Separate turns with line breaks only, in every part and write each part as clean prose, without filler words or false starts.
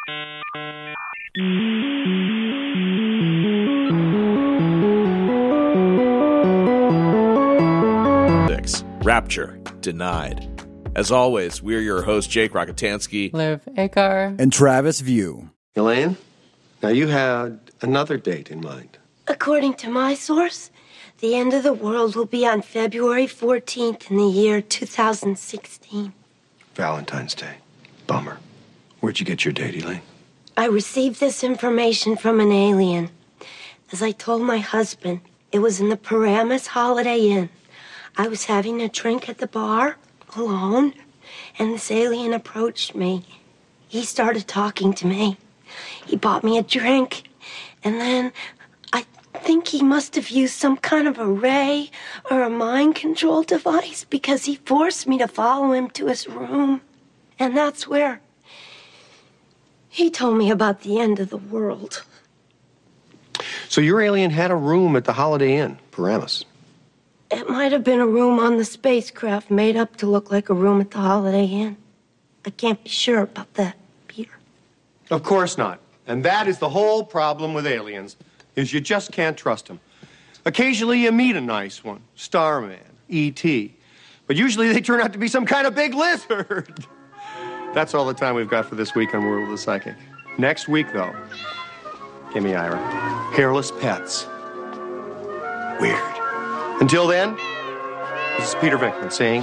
Rapture Denied. As always, we're your hosts, Jake Rockatansky,
Liv Akar,
and Travis View.
Elaine, now you had another date in mind.
According to my source, the end of the world will be on February 14th in the year 2016.
Valentine's Day. Bummer. Where'd you get your date, Elaine?
I received this information from an alien. As I told my husband, it was in the Paramus Holiday Inn. I was having a drink at the bar, alone, and this alien approached me. He started talking to me. He bought me a drink, and then I think he must have used some kind of a ray or a mind control device because he forced me to follow him to his room. And that's where he told me about the end of the world.
So your alien had a room at the Holiday Inn, Paramus.
It might have been a room on the spacecraft made up to look like a room at the Holiday Inn. I can't be sure about that, Peter.
Of course not. And that is the whole problem with aliens, is you just can't trust them. Occasionally you meet a nice one, Starman, E.T., but usually they turn out to be some kind of big lizard. That's all the time we've got for this week on World of the Psychic. Next week, though, give me Ira. Hairless pets. Weird. Until then, this is Peter Venkman saying,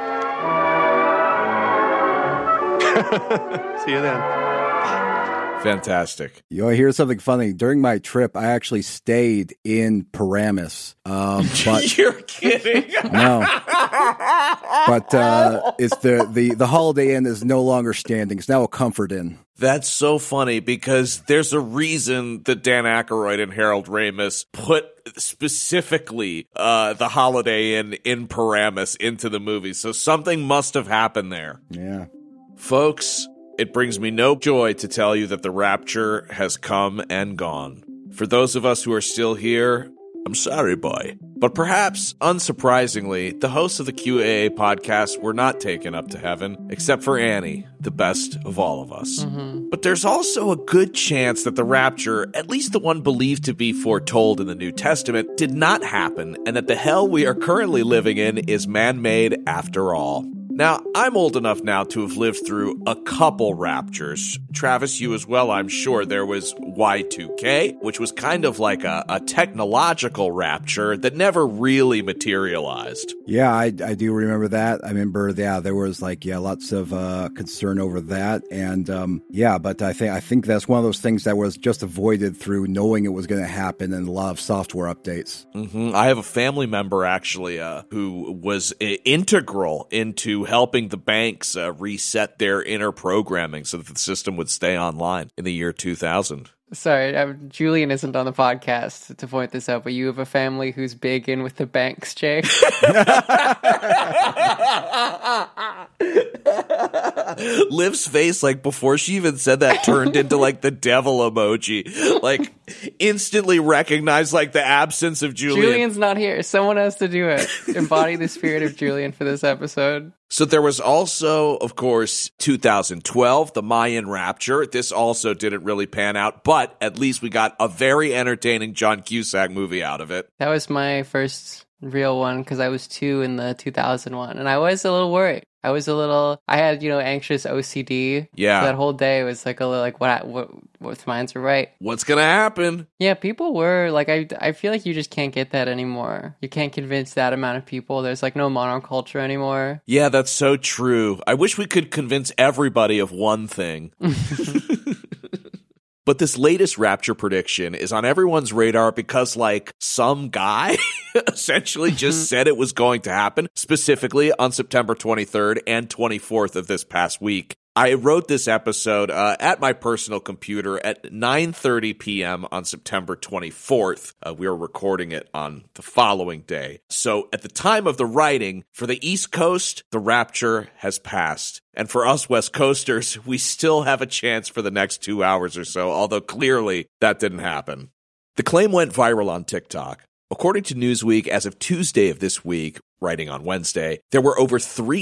see you then.
Fantastic.
You know, here's something funny. During my trip, I actually stayed in Paramus. But
You're kidding.
No. But it's the Holiday Inn is no longer standing. It's now a Comfort Inn.
That's so funny because there's a reason that Dan Aykroyd and Harold Ramis put specifically the Holiday Inn in Paramus into the movie. So something must have happened there.
Yeah.
Folks, it brings me no joy to tell you that the rapture has come and gone. For those of us who are still here, I'm sorry, boy. But perhaps, unsurprisingly, the hosts of the QAA podcast were not taken up to heaven, except for Annie, the best of all of us. Mm-hmm. But there's also a good chance that the rapture, at least the one believed to be foretold in the New Testament, did not happen, and that the hell we are currently living in is man-made after all. Now, I'm old enough now to have lived through a couple raptures. Travis, you as well, I'm sure. There was Y2K, which was kind of like a technological rapture that never really materialized.
Yeah, I do remember that. I remember, there was lots of concern over that. And but I think that's one of those things that was just avoided through knowing it was going to happen and a lot of software updates.
Mm-hmm. I have a family member, actually, who was integral into helping the banks reset their inner programming so that the system would stay online in the year 2000.
Sorry, Julian isn't on the podcast to point this out, but you have a family who's big in with the banks, Jake.
Liv's face, before she even said that, turned into the devil emoji. Instantly recognized the absence of Julian.
Julian's not here. Someone has to do it. Embody the spirit of Julian for this episode.
So there was also, of course, 2012, the Mayan rapture. This also didn't really pan out, but at least we got a very entertaining John Cusack movie out of it.
That was my first real one because I was 2 in the 2001, and I was a little worried. I had, anxious OCD.
Yeah.
So that whole day was a little what minds are right.
What's going to happen?
Yeah, people were, I feel like you just can't get that anymore. You can't convince that amount of people. There's, no monoculture anymore.
Yeah, that's so true. I wish we could convince everybody of one thing. But this latest rapture prediction is on everyone's radar because, some guy essentially just said it was going to happen, specifically on September 23rd and 24th of this past week. I wrote this episode at my personal computer at 9:30 p.m. on September 24th. We were recording it on the following day. So at the time of the writing, for the East Coast, the rapture has passed. And for us West Coasters, we still have a chance for the next 2 hours or so, although clearly that didn't happen. The claim went viral on TikTok. According to Newsweek, as of Tuesday of this week, writing on Wednesday, there were over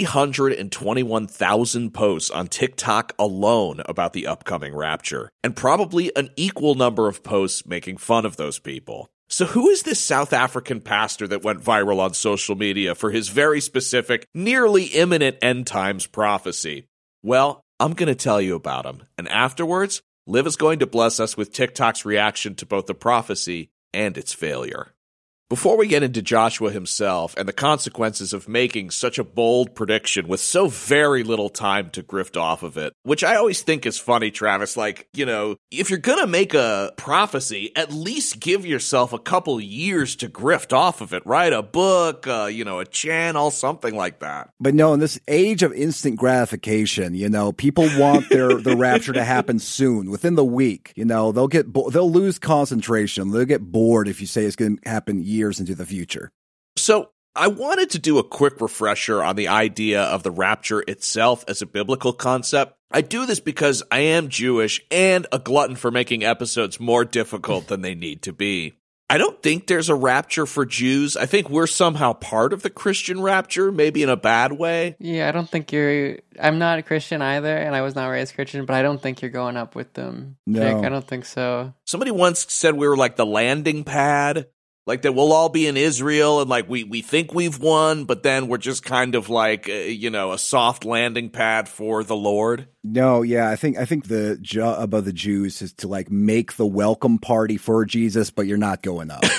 321,000 posts on TikTok alone about the upcoming rapture, and probably an equal number of posts making fun of those people. So who is this South African pastor that went viral on social media for his very specific, nearly imminent end times prophecy? Well, I'm going to tell you about him, and afterwards, Liv is going to bless us with TikTok's reaction to both the prophecy and its failure. Before we get into Joshua himself and the consequences of making such a bold prediction with so very little time to grift off of it, which I always think is funny, Travis, like, you know, if you're going to make a prophecy, at least give yourself a couple years to grift off of it. Write a book, a channel, something like that.
But no, in this age of instant gratification, people want the rapture to happen soon, within the week. They'll lose concentration. They'll get bored if you say it's going to happen years into the future.
So I wanted to do a quick refresher on the idea of the rapture itself as a biblical concept. I do this because I am Jewish and a glutton for making episodes more difficult than they need to be. I don't think there's a rapture for Jews. I think we're somehow part of the Christian rapture, maybe in a bad way.
Yeah, I don't think I'm not a Christian either, and I was not raised Christian, but I don't think you're going up with them.
No.
Jake, I don't think so.
Somebody once said we were like the landing pad. Like that we'll all be in Israel and like we think we've won, but then we're just kind of like, a soft landing pad for the Lord.
No, yeah, I think the job of the Jews is to like make the welcome party for Jesus, but you're not going up.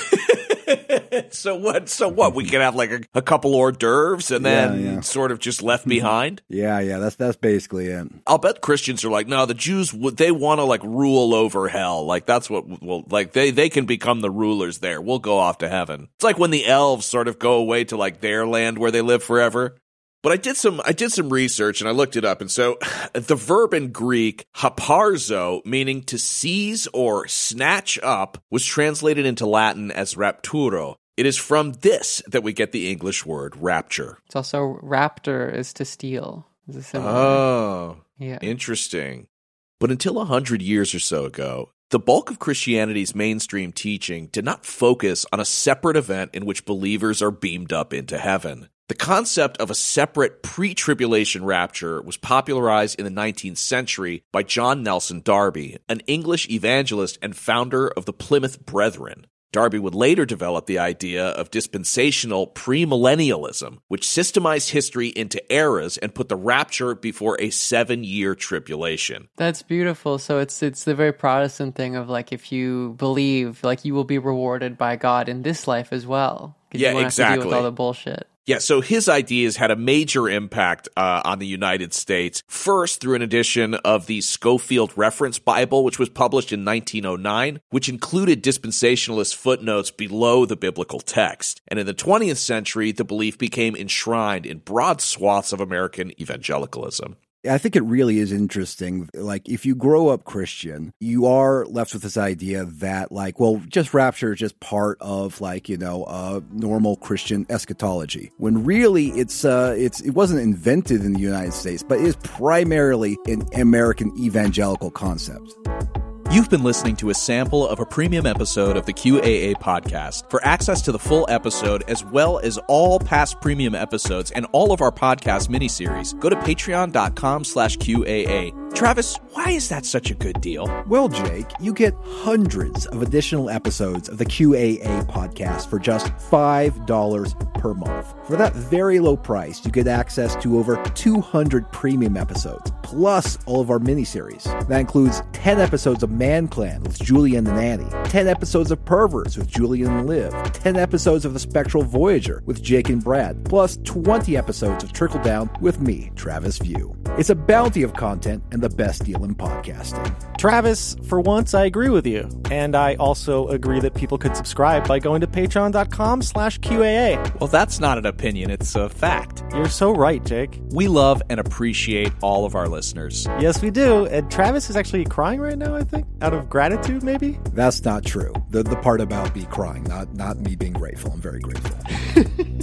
So what? We can have like a couple hors d'oeuvres and then sort of just left behind?
Yeah, that's basically it.
I'll bet Christians are like, no, the Jews, they want to like rule over hell. Like that's what they can become the rulers there. We'll go off to heaven. It's like when the elves sort of go away to like their land where they live forever. But I did some research and I looked it up. And so the verb in Greek, haparzo, meaning to seize or snatch up, was translated into Latin as rapturo. It is from this that we get the English word rapture.
It's also raptor is to steal.
Oh,
yeah.
Interesting. But until 100 years or so ago, the bulk of Christianity's mainstream teaching did not focus on a separate event in which believers are beamed up into heaven. The concept of a separate pre-tribulation rapture was popularized in the 19th century by John Nelson Darby, an English evangelist and founder of the Plymouth Brethren. Darby would later develop the idea of dispensational premillennialism, which systemized history into eras and put the rapture before a 7-year tribulation.
That's beautiful. So it's the very Protestant thing of like, if you believe, like you will be rewarded by God in this life as well.
Yeah,
you won't
exactly.
have to deal with all the bullshit.
Yeah, so his ideas had a major impact on the United States. First, through an edition of the Scofield Reference Bible, which was published in 1909, which included dispensationalist footnotes below the biblical text. And in the 20th century, the belief became enshrined in broad swaths of American evangelicalism.
I think it really is interesting. Like, if you grow up Christian, you are left with this idea that, like, well, just rapture is just part of, like, normal Christian eschatology. When really it wasn't invented in the United States, but it is primarily an American evangelical concept.
You've been listening to a sample of a premium episode of the QAA podcast. For access to the full episode, as well as all past premium episodes and all of our podcast miniseries, go to patreon.com/QAA. Travis, why is that such a good deal?
Well, Jake, you get hundreds of additional episodes of the QAA podcast for just $5 per month. For that very low price, you get access to over 200 premium episodes, plus all of our miniseries. That includes 10 episodes of Man Clan with Julian and Annie, 10 episodes of Perverts with Julian and Liv, 10 episodes of The Spectral Voyager with Jake and Brad, plus 20 episodes of Trickle Down with me, Travis View. It's a bounty of content and the best deal in podcasting.
Travis, for once, I agree with you. And I also agree that people could subscribe by going to patreon.com/QAA.
Well, that's not an opinion, it's a fact.
You're so right, Jake.
We love and appreciate all of our listeners.
Yes, we do. And Travis is actually crying right now, I think, out of gratitude, maybe?
That's not true. The part about me crying, not me being grateful. I'm very grateful.